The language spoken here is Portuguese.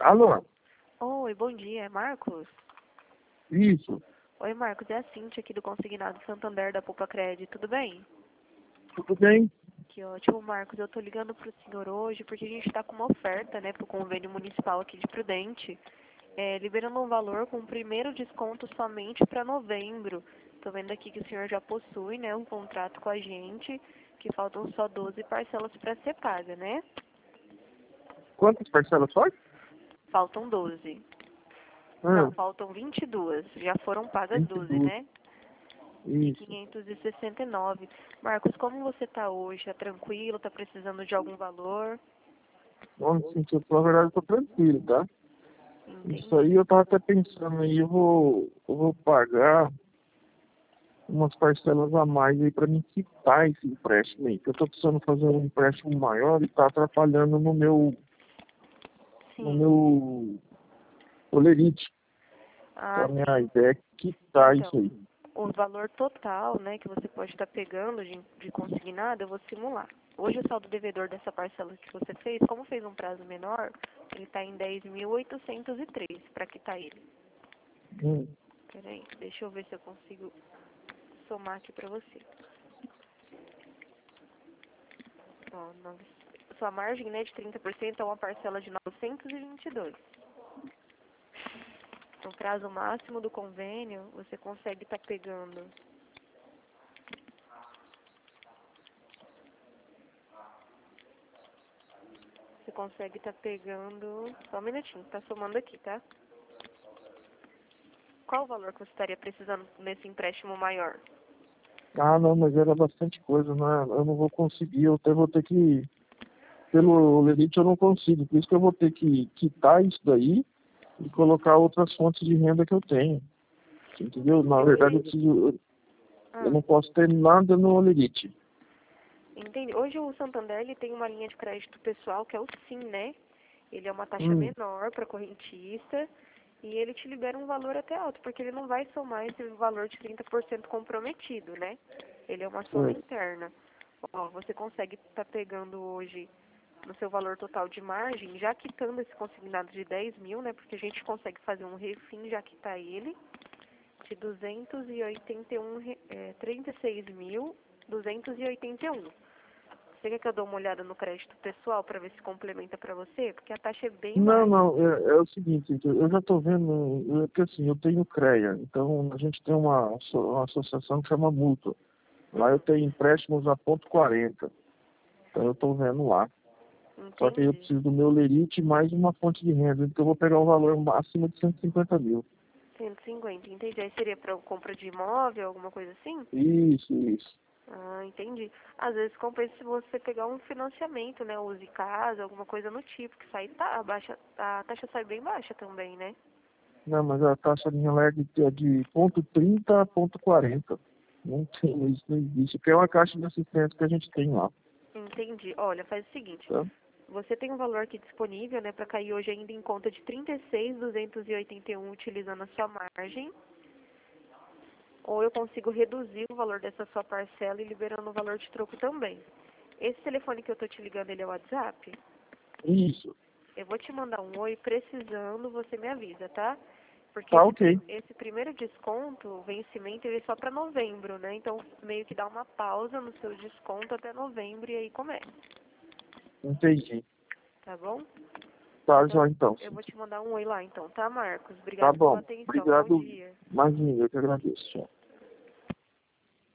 Alô? Oi, bom dia, é Marcos? Isso. Oi, Marcos, é a Cintia aqui do Consignado Santander da Poupa Cred, tudo bem? Tudo bem? Que ótimo, Marcos, eu tô ligando pro senhor hoje porque a gente tá com uma oferta, né, pro convênio municipal aqui de Prudente, liberando um valor com o primeiro desconto somente para novembro. Tô vendo aqui que o senhor já possui, né, um contrato com a gente, que faltam só 12 parcelas para ser paga, né? Quantas parcelas só? Faltam 12. Não, Ah, faltam 22. Já foram pagas 12, 22. né? De Isso. 569. Marcos, como você tá hoje? Tá tranquilo? Tá precisando de algum valor? Nossa, sim, na verdade eu tô tranquilo, tá? Isso aí Entendi. eu tava até pensando aí, eu vou pagar umas parcelas a mais aí pra mim quitar esse empréstimo aí. Que eu tô precisando fazer um empréstimo maior e tá atrapalhando no Sim. meu olerite. Então Ah, a minha sim. ideia é quitar Então, isso aí. o valor total, né, que você pode estar pegando de consignado, eu vou simular. Hoje o saldo devedor dessa parcela que você fez, como fez um prazo menor, ele está em 10.803 para quitar ele. Hum. Peraí, deixa eu ver se eu consigo somar aqui para você. Ó, sua margem, né, de 30% é uma parcela de 922. No prazo máximo do convênio, você consegue estar pegando. Você consegue estar pegando. Só um minutinho, tá somando aqui, tá? Qual o valor que você estaria precisando nesse empréstimo maior? Ah, não, mas era bastante coisa, né? Eu não vou conseguir, eu até vou ter que, pelo limite eu não consigo, por isso que eu vou ter que quitar isso daí e colocar outras fontes de renda que eu tenho, entendeu? Na verdade, eu Ah, não posso ter nada no Olerite. entendi. Hoje o Santander ele tem uma linha de crédito pessoal que é o SIM, né? Ele é uma taxa Hum, menor para correntista e ele te libera um valor até alto, porque ele não vai somar esse valor de 30% comprometido, né? Ele é uma soma é. interna. Ó, você consegue estar pegando hoje no seu valor total de margem, já quitando esse consignado de 10 mil, né? Porque a gente consegue fazer um refim, já quitar ele, de 281, 36.281. Você quer que eu dê uma olhada no crédito pessoal para ver se complementa para você? Porque a taxa é bem Não, baixa. não, é o seguinte, eu já estou vendo, que assim, eu tenho CREA, então a gente tem uma associação que chama Mútua. Lá eu tenho empréstimos a ponto 40, então eu estou vendo lá. Só que aí eu Entendi. preciso do meu lerite mais uma fonte de renda, então eu vou pegar um valor acima de 150 mil. 150, entendi. Aí seria para compra de imóvel, alguma coisa assim? Isso, isso. Ah, entendi. Às vezes compensa se você pegar um financiamento, né? Use casa, alguma coisa no tipo, que sai a taxa sai bem baixa também, né? Não, mas a taxa minha lá é de ponto 30 a ponto 40. Não tem, isso não existe, porque é uma caixa de assistência que a gente tem lá. Entendi. Olha, faz o seguinte. Tá? Você tem um valor aqui disponível, né, para cair hoje ainda em conta de 36.281 utilizando a sua margem, ou eu consigo reduzir o valor dessa sua parcela e liberando o valor de troco também. Esse telefone que eu tô te ligando, ele é o WhatsApp? Isso. Eu vou te mandar um oi, precisando, você me avisa, tá? Porque Tá ok. esse primeiro desconto, o vencimento, ele é só para novembro, né? Então, meio que dá uma pausa no seu desconto até novembro e aí começa, Entendi. tá bom? Tá, Então, já então. eu vou te mandar um oi lá então, tá, Marcos? Tá Obrigado pela bom. atenção. Bom Obrigado. dia. Imagina, eu que agradeço. Tchau.